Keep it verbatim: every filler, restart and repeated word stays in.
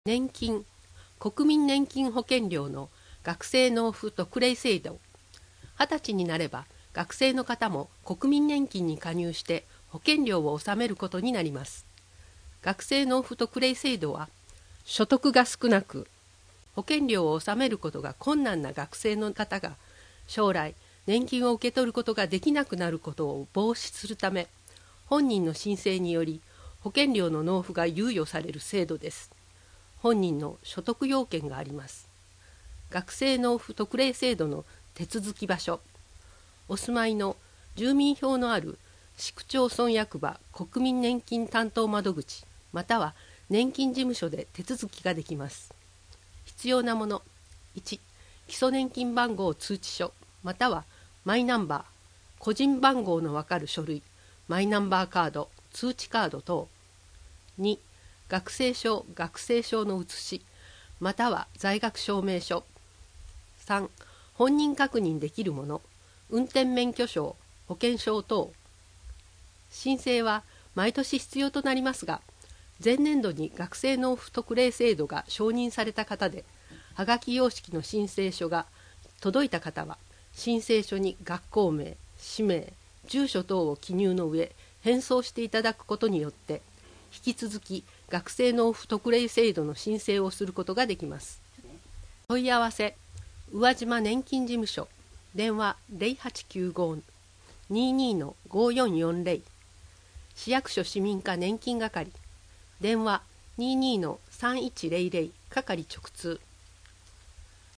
年金、国民年金保険料の学生納付特例制度。はたちになれば学生の方も国民年金に加入して保険料を納めることになります。学生納付特例制度は所得が少なく保険料を納めることが困難な学生の方が将来年金を受け取ることができなくなることを防止するため、本人の申請により保険料の納付が猶予される制度です。本人の所得要件があります。学生納付特例制度の手続き場所。お住まいの住民票のある市区町村役場国民年金担当窓口または年金事務所で手続きができます。必要なもの。いち、基礎年金番号通知書またはマイナンバー、個人番号のわかる書類、マイナンバーカード、通知カード等。に、学生証、学生証の写し、または在学証明書。さん、本人確認できるもの、運転免許証、保険証等。申請は毎年必要となりますが、前年度に学生納付特例制度が承認された方で、はがき様式の申請書が届いた方は、申請書に学校名、氏名、住所等を記入の上、返送していただくことによって、引き続き学生納付特例制度の申請をすることができます。問い合わせ、宇和島年金事務所、電話 ゼロはちきゅうご にーにー ごよんよんゼロ、市役所市民課年金係、電話 にーにー さんいちゼロゼロ 係直通。